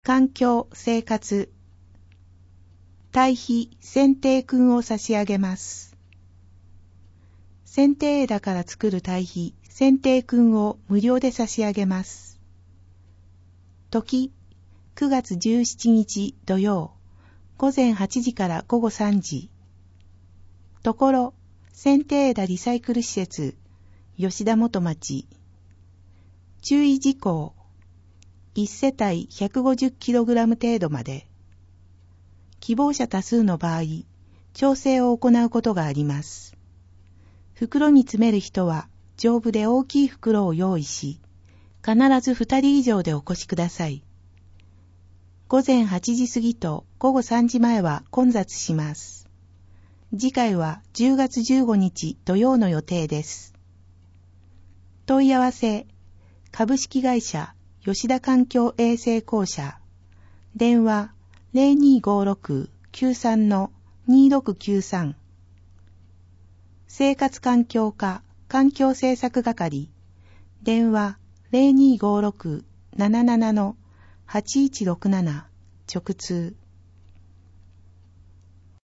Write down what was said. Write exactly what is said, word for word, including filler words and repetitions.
環境、生活、堆肥、剪定菌を差し上げます。剪定枝から作る堆肥、剪定菌を無料で差し上げます。時、くがつじゅうしちにち土曜、午前はちじから午後さんじ。ところ、剪定枝リサイクル施設、吉田元町。注意事項、いち世帯 ひゃくごじゅっキログラム 程度まで。希望者多数の場合、調整を行うことがあります。袋に詰める人は、丈夫で大きい袋を用意し、必ずふたり以上でお越しください。午前はちじ過ぎと午後さんじまえは混雑します。次回はじゅうがつじゅうごにち土曜の予定です。問い合わせ、株式会社吉田環境衛生公社、電話 ゼロにーごーろく きゅうさん にーろくきゅうさん、生活環境課環境政策係、電話 ゼロにーごーろく なななな はちいちろくなな、直通